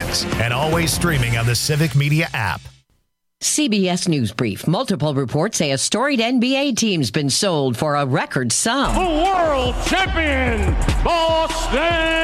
podcasts, and always streaming on the Civic Media app. CBS News Brief. Multiple reports say a storied NBA team's been sold for a record sum. The world champion, Boston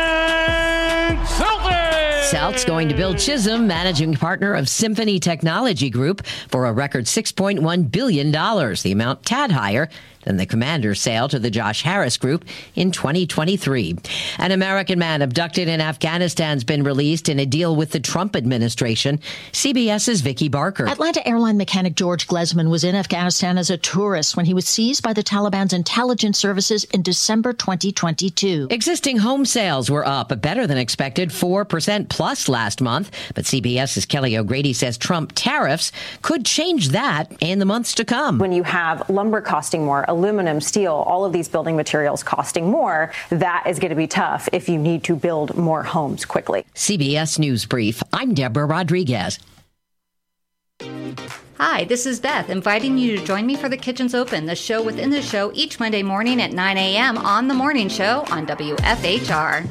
Celtics! Celtics going to Bill Chisholm, managing partner of Symphony Technology Group, for a record $6.1 billion, the amount tad higher than the Commander's sale to the Josh Harris Group in 2023. An American man abducted in Afghanistan has been released in a deal with the Trump administration. CBS's Vicki Barker. Atlanta airline mechanic George Glesman was in Afghanistan as a tourist when he was seized by the Taliban's intelligence services in December 2022. Existing home sales were up, better than expected, 4% plus last month. But CBS's Kelly O'Grady says Trump tariffs could change that in the months to come. When you have lumber costing more, aluminum, steel, all of these building materials costing more, that is going to be tough if you need to build more homes quickly. CBS News Brief. I'm Deborah Rodriguez. Hi, this is Beth, inviting you to join me for The Kitchen's Open, the show within the show each Monday morning at 9 a.m. on The Morning Show on WFHR.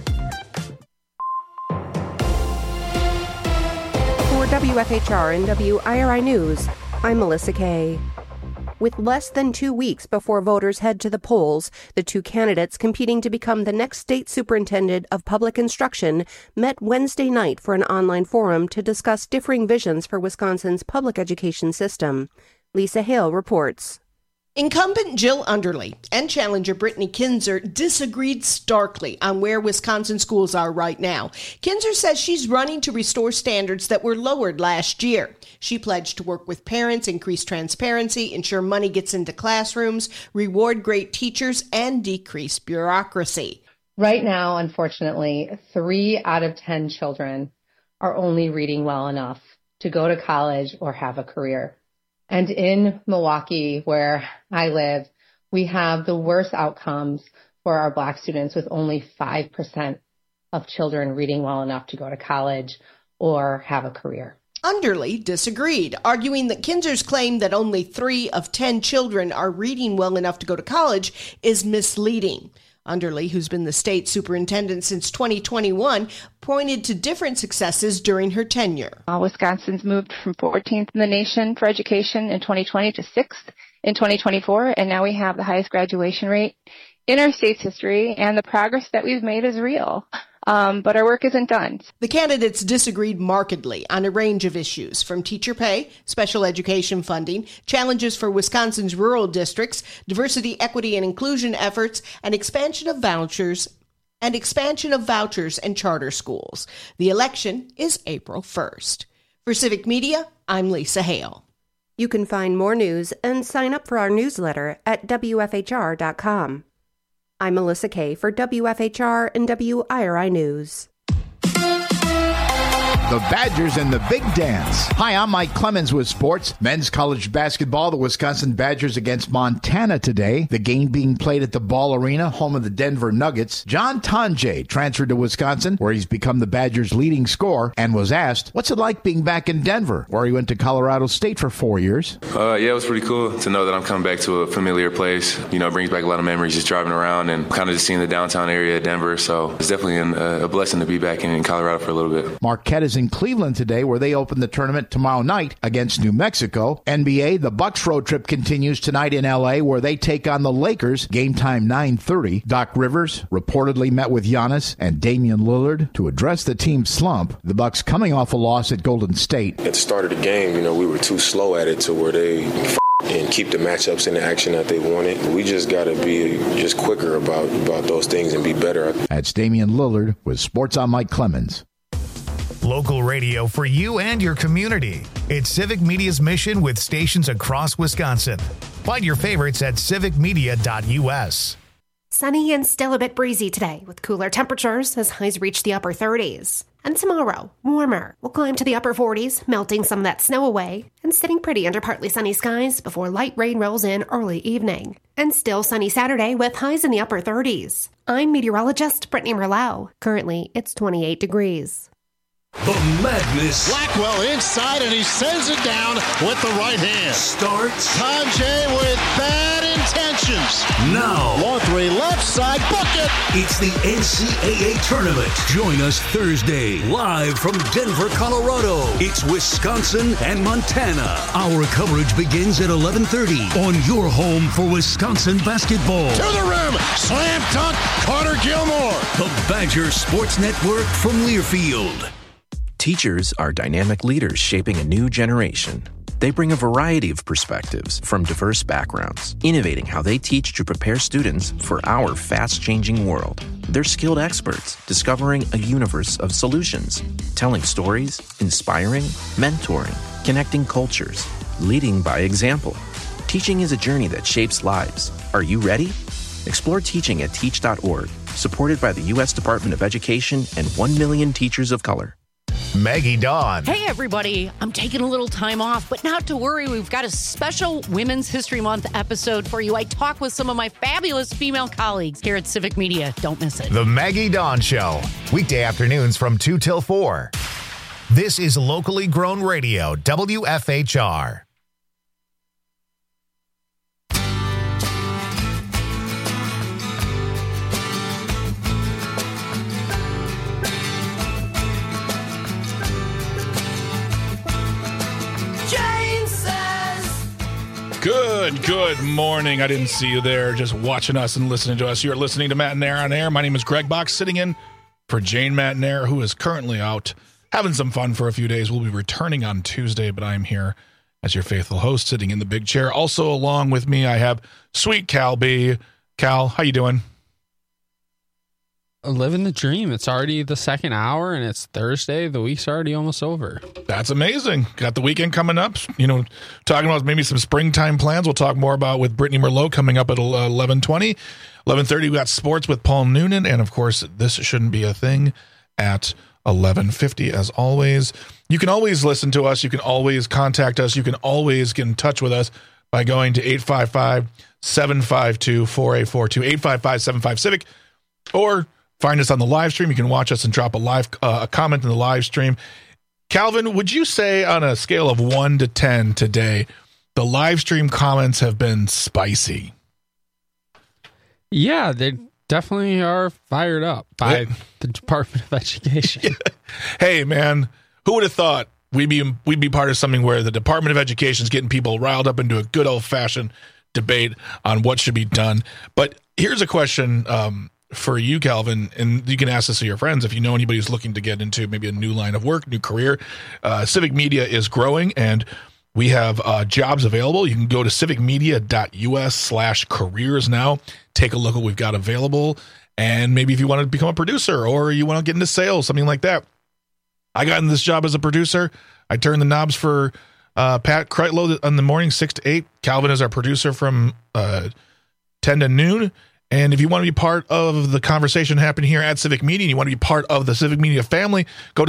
For WFHR and WIRI News, I'm Melissa Kay. With less than 2 weeks before voters head to the polls, the two candidates competing to become the next state superintendent of public instruction met Wednesday night for an online forum to discuss differing visions for Wisconsin's public education system. Lisa Hale reports. Incumbent Jill Underly and challenger Brittany Kinzer disagreed starkly on where Wisconsin schools are right now. Kinzer says she's running to restore standards that were lowered last year. She pledged to work with parents, increase transparency, ensure money gets into classrooms, reward great teachers, and decrease bureaucracy. Right now, unfortunately, 3 out of 10 children are only reading well enough to go to college or have a career. And in Milwaukee, where I live, we have the worst outcomes for our Black students, with only 5% of children reading well enough to go to college or have a career. Underly disagreed, arguing that Kinzer's claim that only 3 of 10 children are reading well enough to go to college is misleading. Underly, who's been the state superintendent since 2021, pointed to different successes during her tenure. Wisconsin's moved from 14th in the nation for education in 2020 to 6th in 2024, and now we have the highest graduation rate in our state's history, and the progress that we've made is real. But our work isn't done. The candidates disagreed markedly on a range of issues, from teacher pay, special education funding, challenges for Wisconsin's rural districts, diversity, equity, and inclusion efforts, and expansion of vouchers and charter schools. The election is April 1st. For Civic Media, I'm Lisa Hale. You can find more news and sign up for our newsletter at WFHR.com. I'm Melissa Kay for WFHR and WIRI News. The Badgers and the Big Dance. Hi, I'm Mike Clemens with sports. Men's college basketball, the Wisconsin Badgers against Montana today. The game being played at the Ball Arena, home of the Denver Nuggets. John Tonje transferred to Wisconsin, where he's become the Badgers' leading scorer, and was asked, what's it like being back in Denver, where he went to Colorado State for 4 years? Yeah, it was pretty cool to know that I'm coming back to a familiar place. You know, it brings back a lot of memories just driving around and kind of just seeing the downtown area of Denver. So it's definitely a blessing to be back in Colorado for a little bit. Marquette is in Cleveland today, where they open the tournament tomorrow night against New Mexico. NBA, the Bucks road trip continues tonight in L.A., where they take on the Lakers. Game time 9:30. Doc Rivers reportedly met with Giannis and Damian Lillard to address the team's slump. The Bucks coming off a loss at Golden State. At the start of the game, we were too slow at it to where they and keep the matchups in the action that they wanted. We just got to be just quicker about those things and be better. That's Damian Lillard with Sports on Mike Clemens. Local radio for you and your community. It's Civic Media's mission with stations across Wisconsin. Find your favorites at civicmedia.us. Sunny and still a bit breezy today, with cooler temperatures as highs reach the upper 30s. And tomorrow, warmer. We'll climb to the upper 40s, melting some of that snow away, and sitting pretty under partly sunny skies before light rain rolls in early evening. And still sunny Saturday with highs in the upper 30s. I'm meteorologist Brittany Merlau. Currently, it's 28 degrees. The madness. Blackwell inside, and he sends it down with the right hand. Starts. Tajay with bad intentions. Now. Long three, left side, bucket. It's the NCAA tournament. Join us Thursday, live from Denver, Colorado. It's Wisconsin and Montana. Our coverage begins at 11:30 on your home for Wisconsin basketball. To the rim, slam dunk, Carter Gilmore. The Badger Sports Network from Learfield. Teachers are dynamic leaders shaping a new generation. They bring a variety of perspectives from diverse backgrounds, innovating how they teach to prepare students for our fast-changing world. They're skilled experts, discovering a universe of solutions, telling stories, inspiring, mentoring, connecting cultures, leading by example. Teaching is a journey that shapes lives. Are you ready? Explore teaching at teach.org, supported by the U.S. Department of Education and 1 million teachers of color. Maggie Dawn. Hey, everybody. I'm taking a little time off, but not to worry. We've got a special Women's History Month episode for you. I talk with some of my fabulous female colleagues here at Civic Media. Don't miss it. The Maggie Dawn Show. Weekday afternoons from 2 till 4. This is locally grown radio, WFHR. Good morning. I didn't see you there just watching us and listening to us. You're listening to Matt and Air on Air. My name is Greg Box, sitting in for Jane Matt and Air, who is currently out having some fun for a few days. We'll be returning on Tuesday, but I'm here as your faithful host, sitting in the big chair. Also along with me, I have sweet Cal B. Cal, how you doing? Living the dream. It's already the second hour, and it's Thursday. The week's already almost over. That's amazing. Got the weekend coming up. You know, talking about maybe some springtime plans. We'll talk more about with Brittany Merlot coming up at 11:20. 11:30, we got sports with Paul Noonan. And, of course, This Shouldn't Be a Thing at 11:50, as always. You can always listen to us. You can always contact us. You can always get in touch with us by going to 855-752-4842, 855-75-CIVIC, or find us on the live stream. You can watch us and drop a comment in the live stream. Calvin, would you say on a scale of 1 to 10 today, the live stream comments have been spicy? Yeah, they definitely are fired up by the Department of Education. Hey, man, who would have thought we'd be part of something where the Department of Education is getting people riled up into a good old-fashioned debate on what should be done. But here's a question for you, Calvin, and you can ask this to your friends if you know anybody who's looking to get into maybe a new line of work, new career. Civic Media is growing, and we have jobs available. You can go to civicmedia.us/careers now. Take a look at what we've got available, and maybe if you want to become a producer or you want to get into sales, something like that. I got in this job as a producer. I turned the knobs for Pat Kreitlow in the morning, 6 to 8. Calvin is our producer from 10 to noon. And if you want to be part of the conversation happening here at Civic Media and you want to be part of the Civic Media family, go to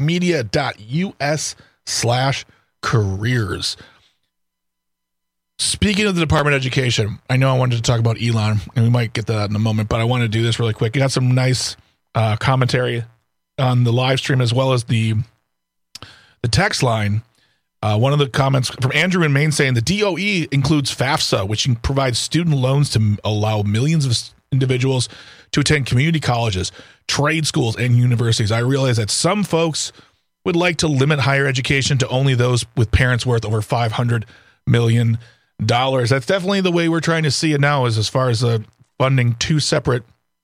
civicmedia.us/careers. Speaking of the Department of Education, I know I wanted to talk about Elon, and we might get to that in a moment, but I want to do this really quick. You got some nice commentary on the live stream as well as the text line. One of the comments from Andrew in Maine saying the DOE includes FAFSA, which provides student loans to allow millions of individuals to attend community colleges, trade schools, and universities. I realize that some folks would like to limit higher education to only those with parents worth over $500 million. That's definitely the way we're trying to see it now, is as far as funding two separate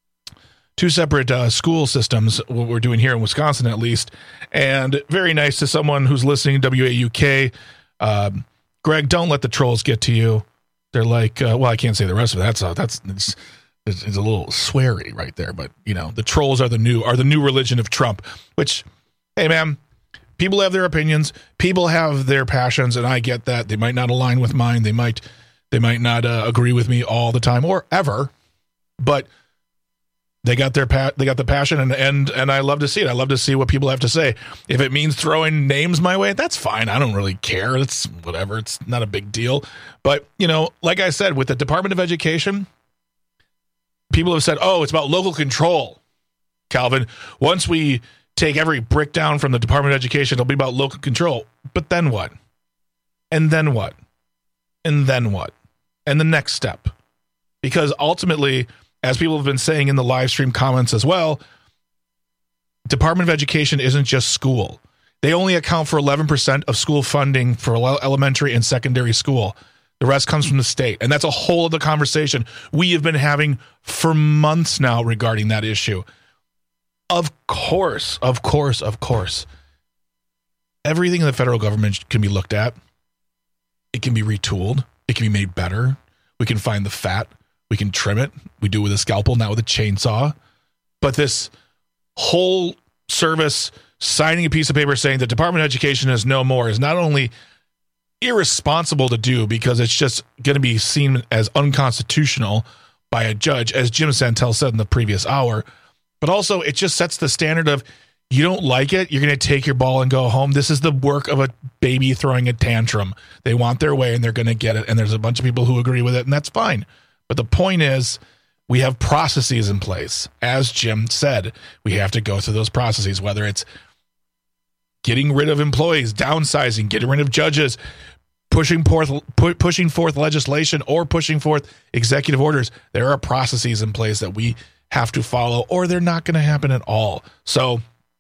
school systems, what we're doing here in Wisconsin, at least. And very nice to someone who's listening, WAUK. Greg, don't let the trolls get to you. They're like, well, I can't say the rest of it. It's a little sweary right there. But, you know, the trolls are the new religion of Trump, which, hey, man, people have their opinions. People have their passions, and I get that. They might not align with mine. They might not agree with me all the time or ever, but they got the passion, and I love to see it. I love to see what people have to say. If it means throwing names my way, that's fine. I don't really care. It's whatever. It's not a big deal. But, you know, like I said, with the Department of Education, people have said, oh, it's about local control, Calvin. Once we take every brick down from the Department of Education. It'll be about local control. But then what? And then what? And then what? And the next step. Because ultimately, as people have been saying in the live stream comments as well, Department of Education isn't just school. They only account for 11% of school funding for elementary and secondary school. The rest comes from the state. And that's a whole other conversation we have been having for months now regarding that issue. Of course. Everything in the federal government can be looked at. It can be retooled. It can be made better. We can find the fat. We can trim it. We do it with a scalpel, not with a chainsaw. But this whole service signing a piece of paper saying the Department of Education is no more is not only irresponsible to do because it's just going to be seen as unconstitutional by a judge, as Jim Santel said in the previous hour, but also it just sets the standard of you don't like it, you're going to take your ball and go home. This is the work of a baby throwing a tantrum. They want their way and they're going to get it, and there's a bunch of people who agree with it, and that's fine. But the point is, we have processes in place. As Jim said, we have to go through those processes, whether it's getting rid of employees, downsizing, getting rid of judges, pushing forth legislation, or pushing forth executive orders. There are processes in place that we have to follow, or they're not going to happen at all. So,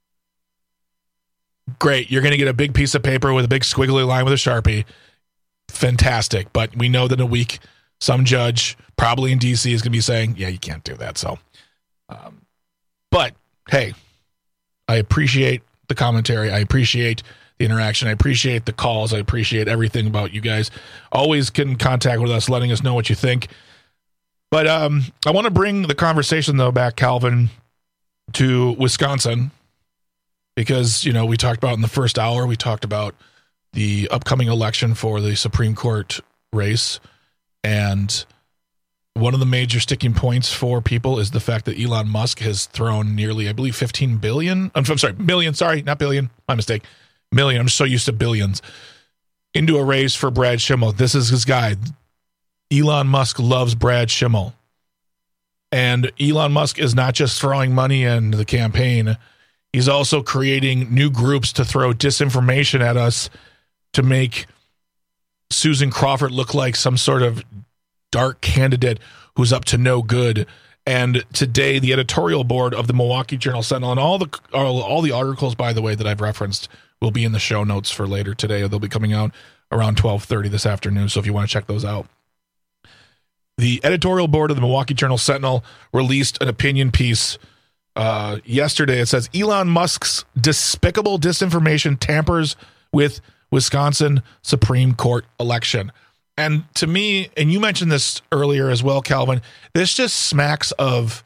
great. You're going to get a big piece of paper with a big squiggly line with a Sharpie. Fantastic. But we know that in a week, some judge, probably in D.C., is going to be saying, yeah, you can't do that. So, but hey, I appreciate the commentary. I appreciate the interaction. I appreciate the calls. I appreciate everything about you guys. Always get in contact with us, letting us know what you think. But I want to bring the conversation, though, back, Calvin, to Wisconsin, because, you know, we talked about in the first hour, we talked about the upcoming election for the Supreme Court race. And one of the major sticking points for people is the fact that Elon Musk has thrown nearly, I believe, 15 billion. I'm sorry, million. Sorry, not billion. My mistake. Million. I'm so used to billions. Into a race for Brad Schimmel. This is his guy. Elon Musk loves Brad Schimmel. And Elon Musk is not just throwing money into the campaign. He's also creating new groups to throw disinformation at us to make Susan Crawford look like some sort of dark candidate who's up to no good. And today, the editorial board of the Milwaukee Journal Sentinel, and all the articles, by the way, that I've referenced will be in the show notes for later today. They'll be coming out around 12:30 this afternoon, so if you want to check those out. The editorial board of the Milwaukee Journal Sentinel released an opinion piece yesterday. It says, Elon Musk's despicable disinformation tampers with Wisconsin Supreme Court election. And to me, and you mentioned this earlier as well, Calvin, this just smacks of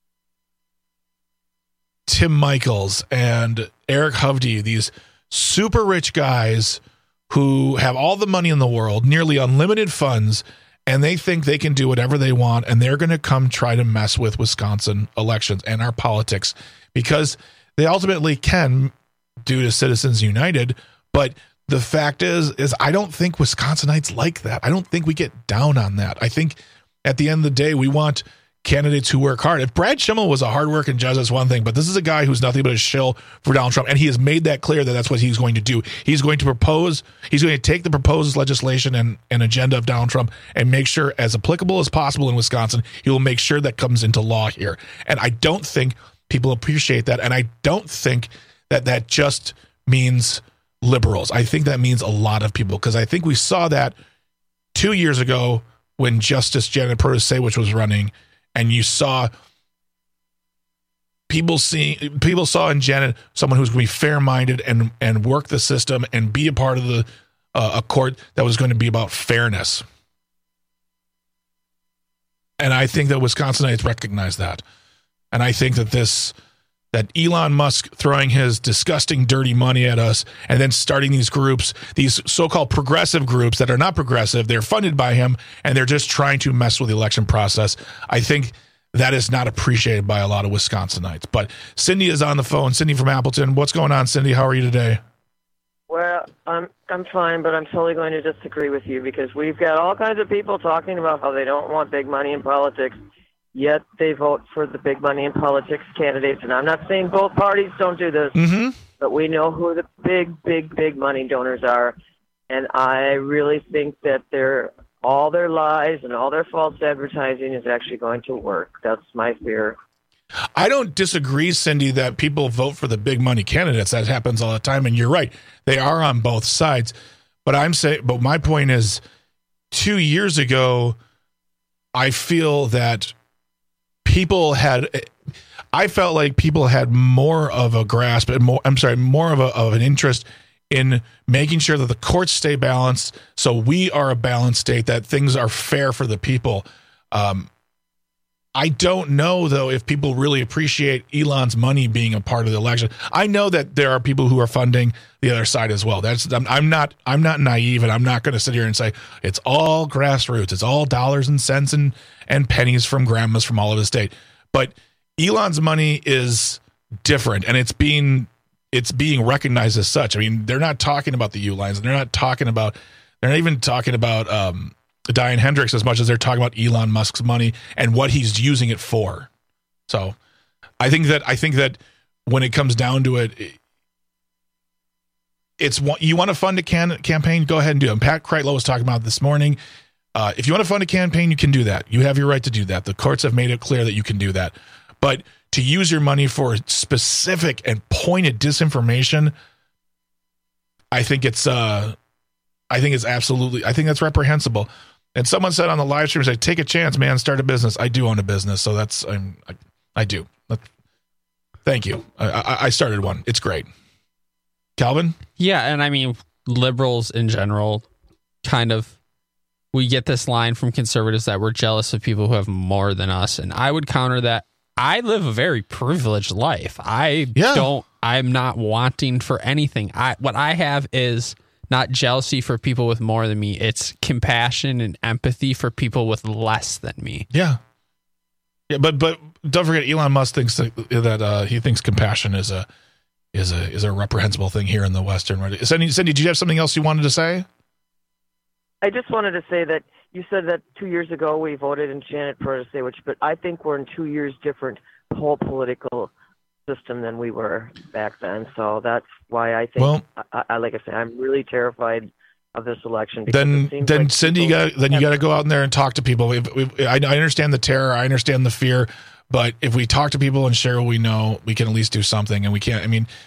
Tim Michels and Eric Hovde, these super rich guys who have all the money in the world, nearly unlimited funds, and they think they can do whatever they want, and they're going to come try to mess with Wisconsin elections and our politics because they ultimately can due to Citizens United. But the fact is I don't think Wisconsinites like that. I don't think we get down on that. I think at the end of the day, we want candidates who work hard. If Brad Schimmel was a hardworking judge, that's one thing, but this is a guy who's nothing but a shill for Donald Trump, and he has made that clear that that's what he's going to do. He's going to take the proposed legislation and agenda of Donald Trump and make sure, as applicable as possible in Wisconsin, he will make sure that comes into law here. And I don't think people appreciate that, and I don't think that just means liberals. I think that means a lot of people, because I think we saw that 2 years ago when Justice Janet Protasiewicz was running, and you saw people saw in Janet someone who's going to be fair-minded and work the system and be a part of a court that was going to be about fairness. And I think that Wisconsinites recognize that. And I think that Elon Musk throwing his disgusting, dirty money at us and then starting these groups, these so-called progressive groups that are not progressive, they're funded by him, and they're just trying to mess with the election process. I think that is not appreciated by a lot of Wisconsinites. But Cindy is on the phone. Cindy from Appleton. What's going on, Cindy? How are you today? Well, I'm fine, but I'm totally going to disagree with you because we've got all kinds of people talking about how they don't want big money in politics. yet they vote for the big money in politics candidates. And I'm not saying both parties don't do this, but we know who the big money donors are. And I really think that all their lies and all their false advertising is actually going to work. That's my fear. I don't disagree, Cindy, that people vote for the big money candidates. That happens all the time, and you're right. They are on both sides. But my point is, 2 years ago, I feel that I felt like people had more of a grasp and more of an interest in making sure that the courts stay balanced, so we are a balanced state, that things are fair for the people. I don't know, though, if people really appreciate Elon's money being a part of the election. I know that there are people who are funding the other side as well. I'm not naive, and I'm not going to sit here and say it's all grassroots. It's all dollars and cents and pennies from grandmas from all over the state. But Elon's money is different, and it's being recognized as such. I mean, they're not talking about the U-lines, and they're not even talking about Diane Hendricks as much as they're talking about Elon Musk's money and what he's using it for. So I think that when it comes down to it, you want to fund a campaign, go ahead and do it. And Pat Kreitlow was talking about this morning. If you want to fund a campaign, you can do that. You have your right to do that. The courts have made it clear that you can do that. But to use your money for specific and pointed disinformation, I think that's reprehensible. And someone said on the live stream, take a chance, man, start a business. I do own a business, so I do. Thank you. I started one. It's great. Calvin? Yeah, and I mean, liberals in general, we get this line from conservatives that we're jealous of people who have more than us. And I would counter that. I live a very privileged life. I'm not wanting for anything. What I have is not jealousy for people with more than me. It's compassion and empathy for people with less than me. Yeah. Yeah, but don't forget, Elon Musk thinks that he thinks compassion is a reprehensible thing here in the Western. Right? Cindy, did you have something else you wanted to say? I just wanted to say that you said that 2 years ago we voted in Janet Protesewicz, but I think we're in 2 years different whole political system than we were back then. So that's why I think, like I say, I'm really terrified of this election. Then Cindy, you got to go out there and talk to people. I understand the terror, I understand the fear, but if we talk to people and share what we know, we can at least do something. And we can't. I mean,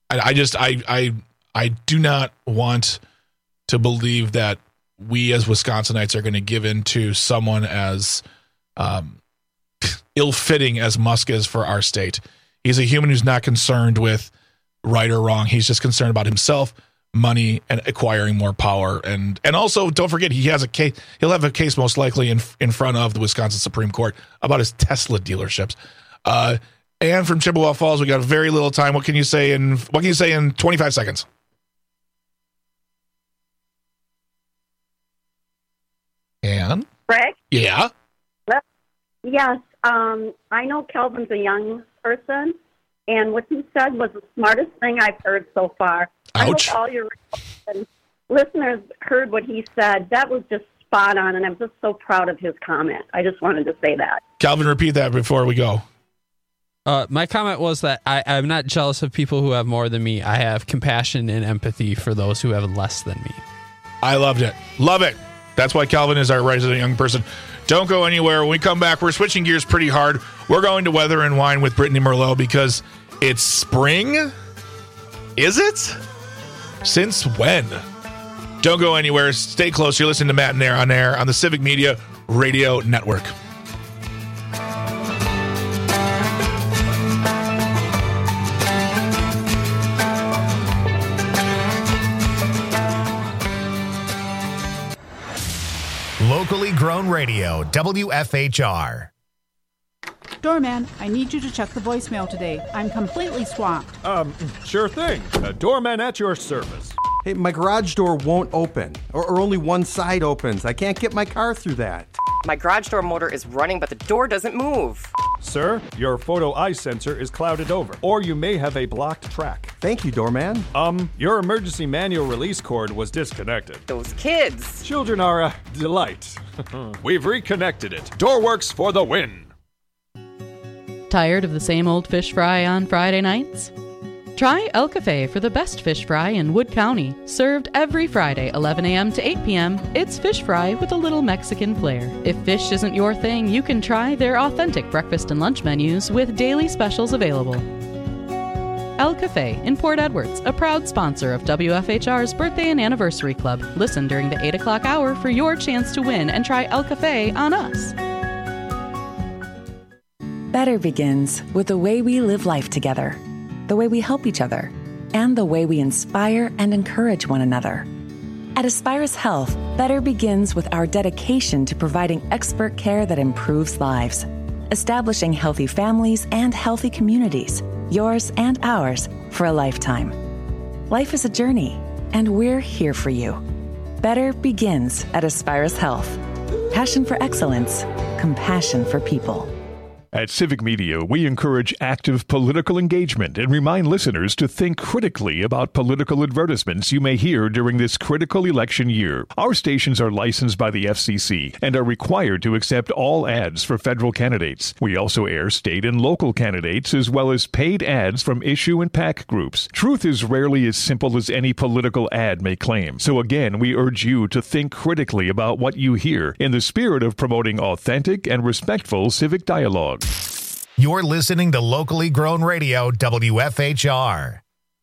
I do not want to believe that we as Wisconsinites are going to give in to someone as ill-fitting as Musk is for our state. He's a human who's not concerned with right or wrong. He's just concerned about himself, money, and acquiring more power. And also, don't forget, he has a case. He'll have a case most likely in front of the Wisconsin Supreme Court about his Tesla dealerships. And from Chippewa Falls, we got very little time. What can you say in 25 seconds? And Greg? Yeah. Yes. I know Calvin's a young person, and what he said was the smartest thing I've heard so far. Ouch. I hope all your listeners heard what he said. That was just spot on, and I'm just so proud of his comment. I just wanted to say that. Calvin, repeat that before we go. My comment was that I'm not jealous of people who have more than me. I have compassion and empathy for those who have less than me. I loved it. Love it. That's why Calvin is our resident young person. Don't go anywhere. When we come back, we're switching gears pretty hard. We're going to Weather and Wine with Brittany Merlot because it's spring. Is it? Since when? Don't go anywhere. Stay close. You're listening to Matt and Air on air on the Civic Media Radio Network. Locally grown radio, WFHR. Doorman, I need you to check the voicemail today. I'm completely swamped. Sure thing. Doorman at your service. Hey, my garage door won't open, or only one side opens. I can't get my car through that. My garage door motor is running, but the door doesn't move. Sir, your photo eye sensor is clouded over, or you may have a blocked track. Thank you, Doorman. Your emergency manual release cord was disconnected. Those kids. Children are a delight. We've reconnected it. Door works for the win. Tired of the same old fish fry on Friday nights? Try El Cafe for the best fish fry in Wood County. Served every Friday, 11 a.m. to 8 p.m., it's fish fry with a little Mexican flair. If fish isn't your thing, you can try their authentic breakfast and lunch menus with daily specials available. El Cafe in Port Edwards, a proud sponsor of WFHR's Birthday and Anniversary Club. Listen during the 8 o'clock hour for your chance to win and try El Cafe on us. Better begins with the way we live life together, the way we help each other, and the way we inspire and encourage one another. At Aspirus Health, better begins with our dedication to providing expert care that improves lives, establishing healthy families and healthy communities, yours and ours, for a lifetime. Life is a journey, and we're here for you. Better begins at Aspirus Health. Passion for excellence, compassion for people. At Civic Media, we encourage active political engagement and remind listeners to think critically about political advertisements you may hear during this critical election year. Our stations are licensed by the FCC and are required to accept all ads for federal candidates. We also air state and local candidates as well as paid ads from issue and PAC groups. Truth is rarely as simple as any political ad may claim. So again, we urge you to think critically about what you hear in the spirit of promoting authentic and respectful civic dialogue. You're listening to locally grown radio, WFHR.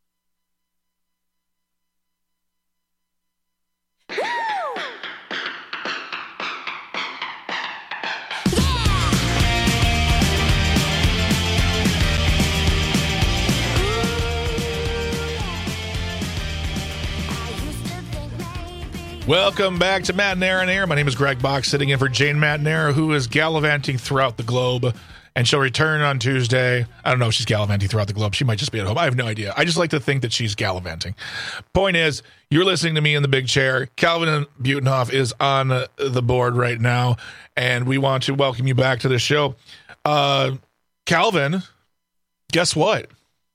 Welcome back to Matt and Aaron Air. My name is Greg Bach, sitting in for Jane Matnera, who is gallivanting throughout the globe, and she'll return on Tuesday. I don't know if she's gallivanting throughout the globe. She might just be at home. I have no idea. I just like to think that she's gallivanting. Point is, you're listening to me in the big chair. Calvin Butenhoff is on the board right now, and we want to welcome you back to the show. Calvin, guess what?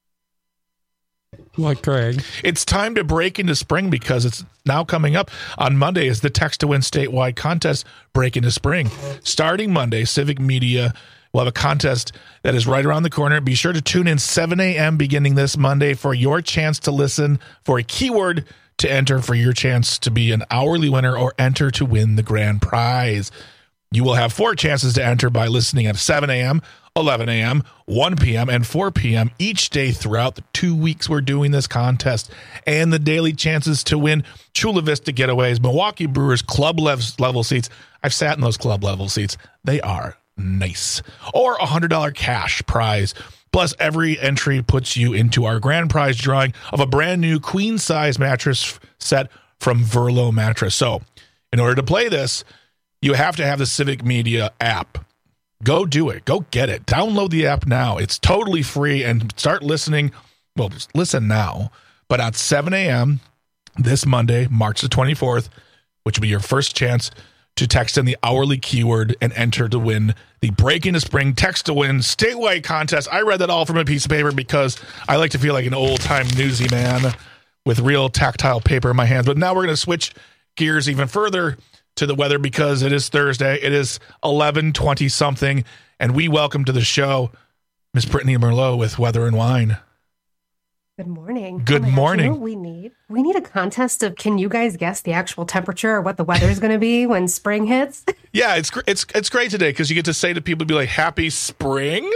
What, Greg? It's time to break into spring because it's now coming up. On Monday is the Text to Win statewide contest, Break into Spring. Starting Monday, Civic Media will have a contest that is right around the corner. Be sure to tune in 7 a.m. beginning this Monday for your chance to listen for a keyword to enter for your chance to be an hourly winner or enter to win the grand prize. You will have 4 chances to enter by listening at 7 a.m., 11 a.m., 1 p.m., and 4 p.m. each day throughout the 2 weeks we're doing this contest, and the daily chances to win Chula Vista Getaways, Milwaukee Brewers club level seats. I've sat in those club level seats. They are nice. Or a $100 cash prize. Plus, every entry puts you into our grand prize drawing of a brand new queen size mattress set from Verlo Mattress. So, in order to play this, you have to have the Civic Media app. Go do it. Go get it. Download the app now. It's totally free, and start listening. Well, listen now. But at 7 a.m. this Monday, March the 24th, which will be your first chance to text in the hourly keyword and enter to win the Break into Spring Text to Win statewide contest. I read that all from a piece of paper because I like to feel like an old-time newsy man with real tactile paper in my hands. But now we're going to switch gears even further to the weather because it is Thursday. It is 11:20 something, and we welcome to the show Miss Brittany Merlot with Weather and Wine. Good morning. Good morning. You know what we need? We need a contest of can you guys guess the actual temperature or what the weather is going to be when spring hits? Yeah, it's great today because you get to say to people, be like, happy spring?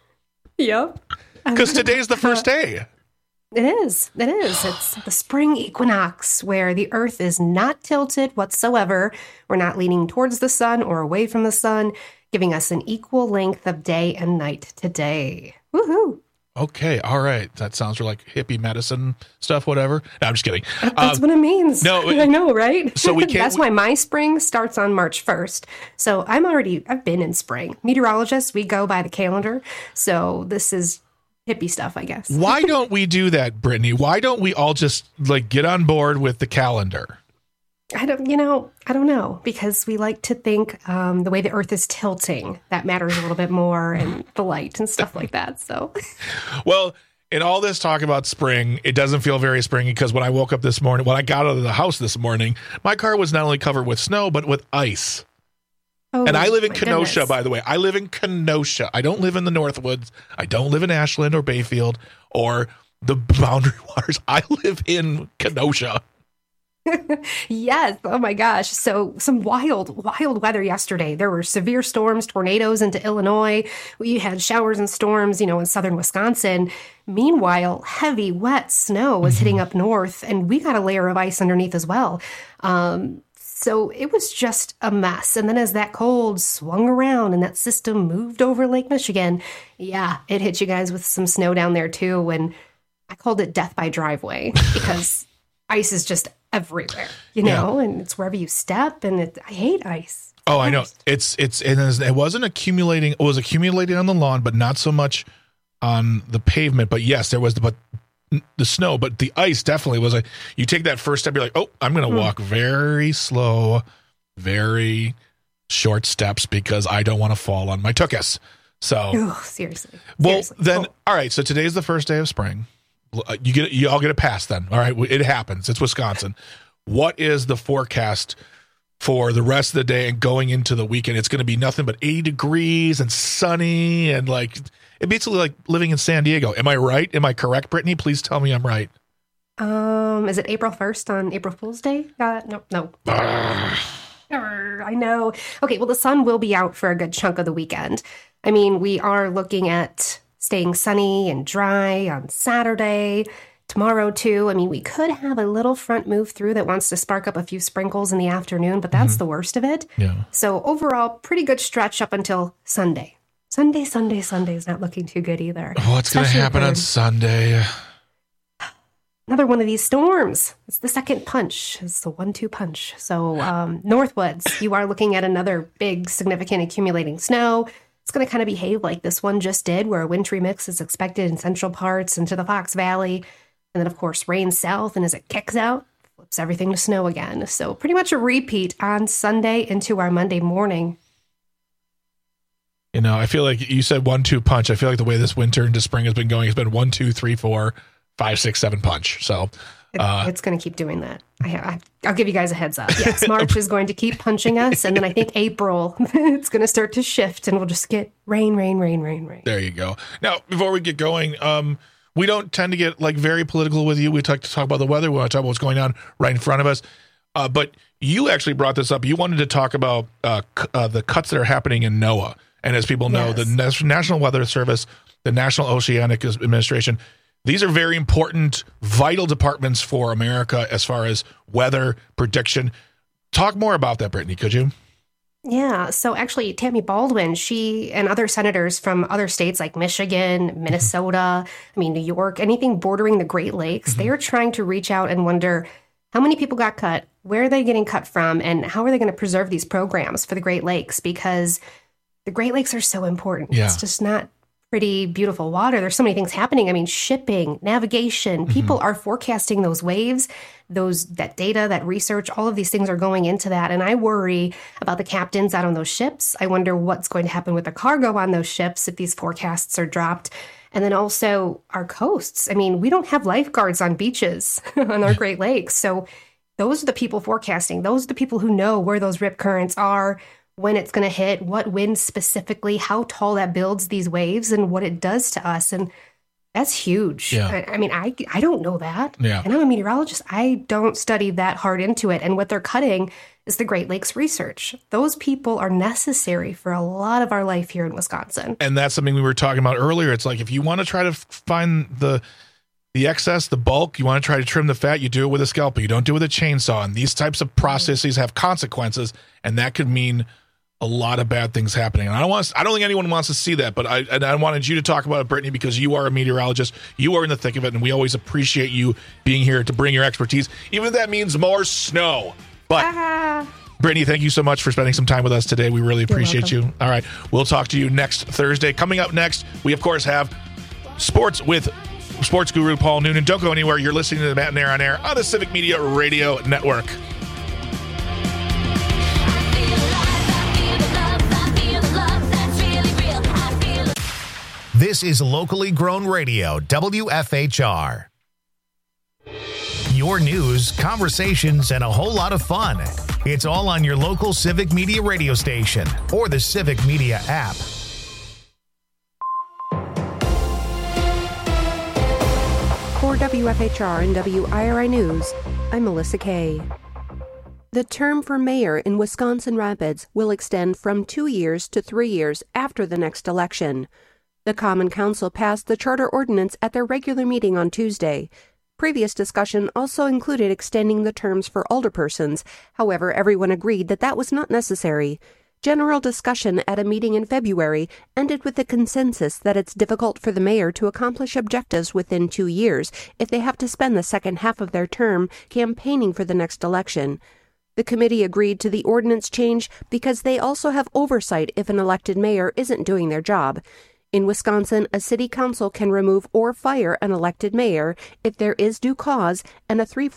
Yep. Because today's the first day. It is. It's the spring equinox where the earth is not tilted whatsoever. We're not leaning towards the sun or away from the sun, giving us an equal length of day and night today. Woohoo. Okay, all right. That sounds like hippie medicine stuff, whatever. No, I'm just kidding. That's what it means. No, I know, right? So we can't. That's why my spring starts on March 1st. So I've been in spring. Meteorologists, we go by the calendar. So this is hippie stuff, I guess. Why don't we do that, Brittany? Why don't we all just get on board with the calendar? I don't know, because we like to think the way the earth is tilting, that matters a little bit more, and the light and stuff like that. So, well, in all this talk about spring, it doesn't feel very springy because when I woke up this morning, when I got out of the house this morning, my car was not only covered with snow, but with ice. And I live in Kenosha, by the way. I live in Kenosha. I don't live in the Northwoods. I don't live in Ashland or Bayfield or the Boundary Waters. I live in Kenosha. Yes. Oh my gosh. So some wild weather yesterday. There were severe storms, tornadoes into Illinois. We had showers and storms, in southern Wisconsin. Meanwhile, heavy, wet snow was hitting up north, and we got a layer of ice underneath as well. So it was just a mess. And then as that cold swung around and that system moved over Lake Michigan, yeah, it hit you guys with some snow down there too. And I called it death by driveway because ice is just everywhere, and it's wherever you step. And I hate ice. Oh, I know. It wasn't accumulating. It was accumulating on the lawn, but not so much on the pavement. But yes, there was the snow, but the ice definitely was like, you take that first step, you're like, oh, I'm going to walk very slow, very short steps because I don't want to fall on my tuchus. So seriously. Well, then, all right. So today's the first day of spring. You all get a pass then. All right. It happens. It's Wisconsin. What is the forecast for the rest of the day and going into the weekend? It's going to be nothing but 80 degrees and sunny and it basically like living in San Diego. Am I right? Am I correct, Brittany? Please tell me I'm right. Is it April 1st on April Fool's Day? No. I know. Okay, well, the sun will be out for a good chunk of the weekend. I mean, we are looking at staying sunny and dry on Saturday, tomorrow too. I mean, we could have a little front move through that wants to spark up a few sprinkles in the afternoon, but that's the worst of it. Yeah. So overall, pretty good stretch up until Sunday. Sunday is not looking too good either. What's going to happen on Sunday? Another one of these storms. It's the second punch. It's the 1-2 punch. So Northwoods, you are looking at another big, significant accumulating snow. It's going to kind of behave like this one just did, where a wintry mix is expected in central parts into the Fox Valley. And then, of course, rain south. And as it kicks out, flips everything to snow again. So pretty much a repeat on Sunday into our Monday morning. I feel like you said 1-2 punch. I feel like the way this winter into spring has been going has been 1, 2, 3, 4, 5, 6, 7 punch. So it's going to keep doing that. I'll give you guys a heads up. Yes, March is going to keep punching us. And then I think April, it's going to start to shift and we'll just get rain. There you go. Now, before we get going, we don't tend to get very political with you. We like to talk about the weather. We want to talk about what's going on right in front of us. But you actually brought this up. You wanted to talk about the cuts that are happening in NOAA. And as people know, the National Weather Service, the National Oceanic Administration, these are very important, vital departments for America as far as weather prediction. Talk more about that, Brittany, could you? Yeah. So actually, Tammy Baldwin, she and other senators from other states like Michigan, Minnesota, New York, anything bordering the Great Lakes, they are trying to reach out and wonder how many people got cut, where are they getting cut from, and how are they going to preserve these programs for the Great Lakes? Because the Great Lakes are so important. Yeah. It's just not pretty, beautiful water. There's so many things happening. Shipping, navigation, people are forecasting those waves, that data, that research, all of these things are going into that. And I worry about the captains out on those ships. I wonder what's going to happen with the cargo on those ships if these forecasts are dropped. And then also our coasts. We don't have lifeguards on beaches on our Great Lakes. So those are the people forecasting. Those are the people who know where those rip currents are, when it's going to hit, what wind specifically, how tall that builds these waves, and what it does to us. And that's huge. Yeah. I don't know that. Yeah. And I'm a meteorologist. I don't study that hard into it. And what they're cutting is the Great Lakes research. Those people are necessary for a lot of our life here in Wisconsin. And that's something we were talking about earlier. It's like if you want to try to find the excess, the bulk, you want to try to trim the fat, you do it with a scalpel. You don't do it with a chainsaw. And these types of processes have consequences, and that could mean a lot of bad things happening. And I don't think anyone wants to see that, but I wanted you to talk about it, Brittany, because you are a meteorologist. You are in the thick of it, and we always appreciate you being here to bring your expertise, even if that means more snow. But Brittany, thank you so much for spending some time with us today. We really appreciate you. All right. We'll talk to you next Thursday. Coming up next, we, of course, have sports with sports guru Paul Noonan. Don't go anywhere. You're listening to the Matt and Aaron on Air on the Civic Media Radio Network. This is locally grown radio, WFHR. your news, conversations, and a whole lot of fun. It's all on your local Civic Media radio station or the Civic Media app. For WFHR and WIRI News, I'm Melissa Kay. The term for mayor in Wisconsin Rapids will extend from 2 years to 3 years after the next election. The Common Council passed the charter ordinance at their regular meeting on Tuesday. Previous discussion also included extending the terms for alderpersons. However, everyone agreed that that was not necessary. General discussion at a meeting in February ended with the consensus that it's difficult for the mayor to accomplish objectives within 2 years if they have to spend the second half of their term campaigning for the next election. The committee agreed to the ordinance change because they also have oversight if an elected mayor isn't doing their job. In Wisconsin, a city council can remove or fire an elected mayor if there is due cause and a 3/4